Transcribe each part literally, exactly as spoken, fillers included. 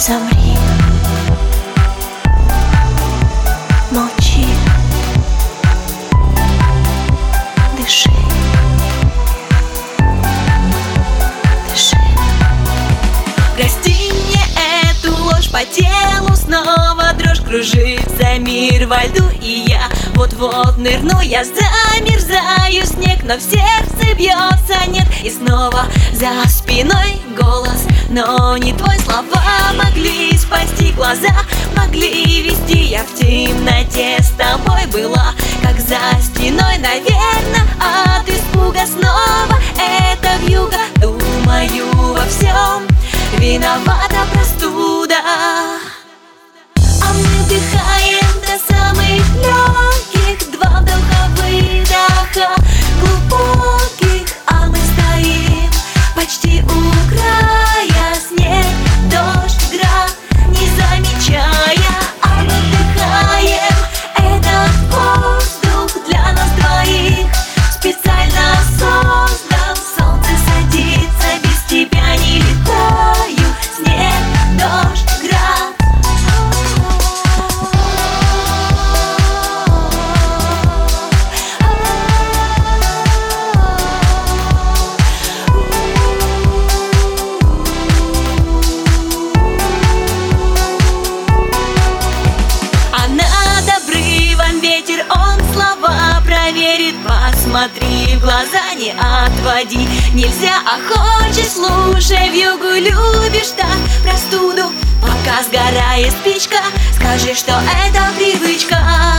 Замри, молчи, дыши, дыши. Прости мне эту ложь, по телу снова дрожь, кружится мир во льду, и я вот-вот нырну. Я замерзаю, снег, но в сердце бьется нет. И снова за спиной голос, но не твой. Слова могли спасти, глаза могли вести. Я в темноте с тобой была, как за стеной. Наверное, от испуга снова это вьюга. Думаю, во всем виновата простуда. А мы вдыхаем до самых легких, два вдоха, выдоха глубоких. А мы стоим почти у края, снег, дождь, град, не замечая. А мы вдыхаем этот воздух для нас двоих, специально создан. Солнце садится, без тебя не летаю. Снег, дождь, град. Ветер, он слова проверит. Посмотри в глаза, не отводи. Нельзя, а хочешь, слушай вьюгу. Любишь так простуду, пока сгорает спичка. Скажи, что это привычка.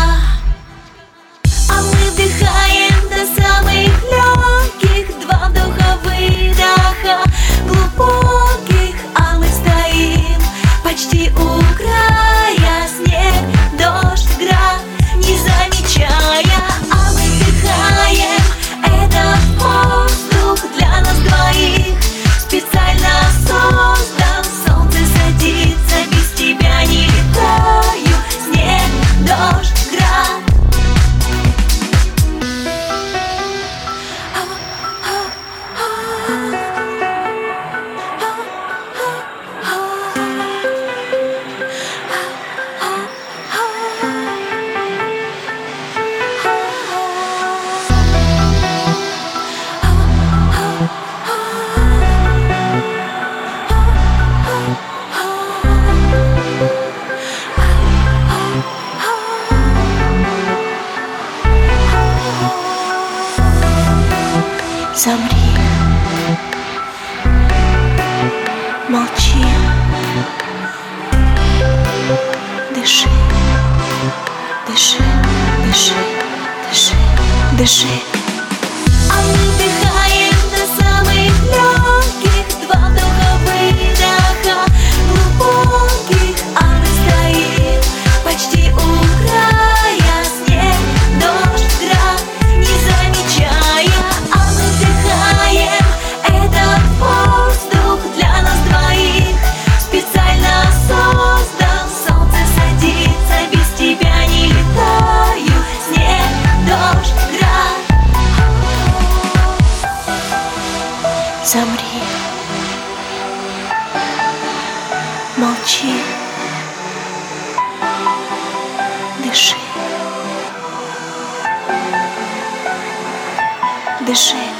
А мы вдыхаем до самых легких, два вдоха, выдоха глубоких. А мы стоим почти у края, снег, дождь, град, не замечая. А мы вдыхаем этот воздух для нас двоих, специально создан. Солнце садится, без тебя не летаю. Снег, дождь, град. Замри, молчи, дыши, дыши, дыши, дыши, дыши. А мы вдыхаем до самых легких, два вдоха, выдоха глубоких. А мы стоим почти у края, снег, дождь, град, не замечая. А мы вдыхаем этот воздух для нас двоих, специально создан. Солнце садится, без тебя не летаю. Снег, дождь, град. Замри, молчи, дыши, дыши.